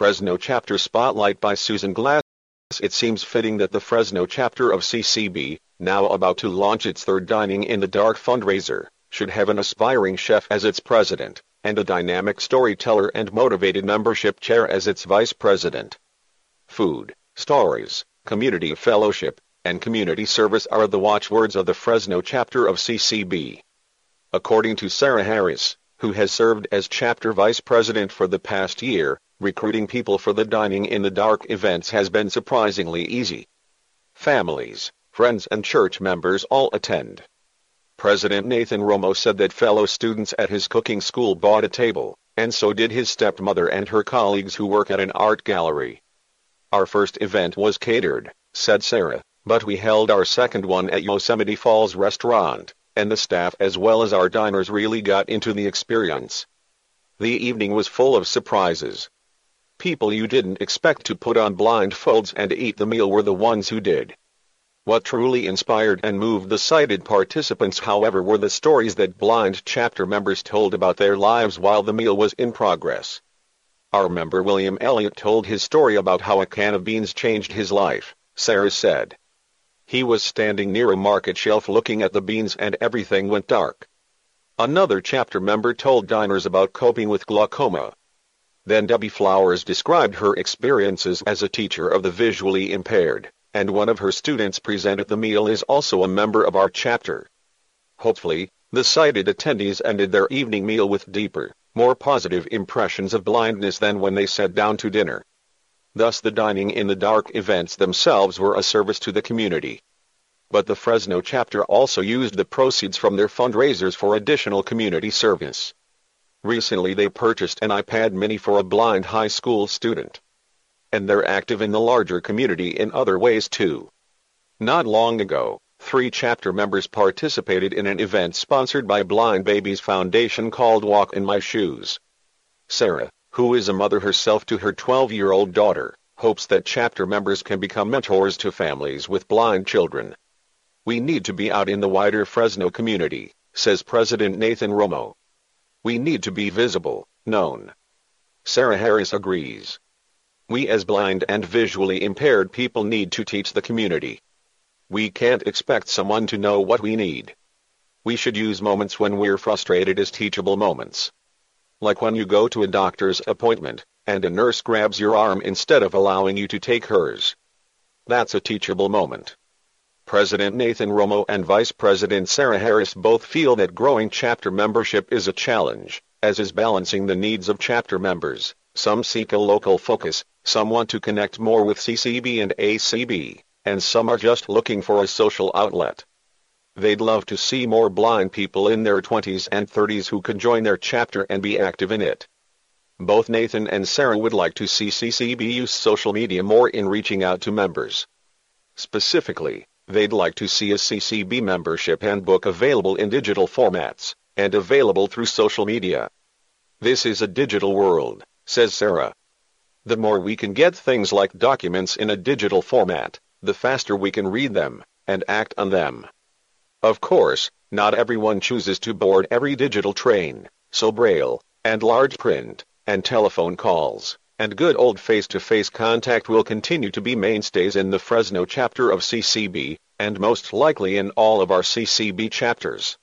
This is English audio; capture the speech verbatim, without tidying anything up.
Fresno Chapter Spotlight by Susan Glass. It seems fitting that the Fresno chapter of C C B, now about to launch its third Dining in the Dark fundraiser, should have an aspiring chef as its president, and a dynamic storyteller and motivated membership chair as its vice president. Food, stories, community fellowship, and community service are the watchwords of the Fresno chapter of C C B. According to Sarah Harris, who has served as chapter vice president for the past year, recruiting people for the Dining in the Dark events has been surprisingly easy. Families, friends and church members all attend. President Nathan Romo said that fellow students at his cooking school bought a table, and so did his stepmother and her colleagues who work at an art gallery. Our first event was catered, said Sarah, but we held our second one at Yosemite Falls Restaurant, and the staff as well as our diners really got into the experience. The evening was full of surprises. People you didn't expect to put on blindfolds and eat the meal were the ones who did. What truly inspired and moved the sighted participants, however, were the stories that blind chapter members told about their lives while the meal was in progress. Our member William Elliott told his story about how a can of beans changed his life, Sarah said. He was standing near a market shelf looking at the beans and everything went dark. Another chapter member told diners about coping with glaucoma. Then Debbie Flowers described her experiences as a teacher of the visually impaired, and one of her students presented the meal is also a member of our chapter. Hopefully, the sighted attendees ended their evening meal with deeper, more positive impressions of blindness than when they sat down to dinner. Thus the Dining in the Dark events themselves were a service to the community. But the Fresno chapter also used the proceeds from their fundraisers for additional community service. Recently they purchased an iPad mini for a blind high school student. And they're active in the larger community in other ways too. Not long ago, three chapter members participated in an event sponsored by Blind Babies Foundation called Walk in My Shoes. Sarah, who is a mother herself to her twelve-year-old daughter, hopes that chapter members can become mentors to families with blind children. We need to be out in the wider Fresno community, says President Nathan Romo. We need to be visible, known. Sarah Harris agrees. We as blind and visually impaired people need to teach the community. We can't expect someone to know what we need. We should use moments when we're frustrated as teachable moments. Like when you go to a doctor's appointment, and a nurse grabs your arm instead of allowing you to take hers. That's a teachable moment. President Nathan Romo and Vice President Sarah Harris both feel that growing chapter membership is a challenge, as is balancing the needs of chapter members. Some seek a local focus, some want to connect more with C C B and A C B, and some are just looking for a social outlet. They'd love to see more blind people in their twenties and thirties who could join their chapter and be active in it. Both Nathan and Sarah would like to see C C B use social media more in reaching out to members. Specifically, they'd like to see a C C B membership handbook available in digital formats, and available through social media. This is a digital world, says Sarah. The more we can get things like documents in a digital format, the faster we can read them, and act on them. Of course, not everyone chooses to board every digital train, so Braille, and large print, and telephone calls, and good old face-to-face contact will continue to be mainstays in the Fresno chapter of C C B, and most likely in all of our C C B chapters.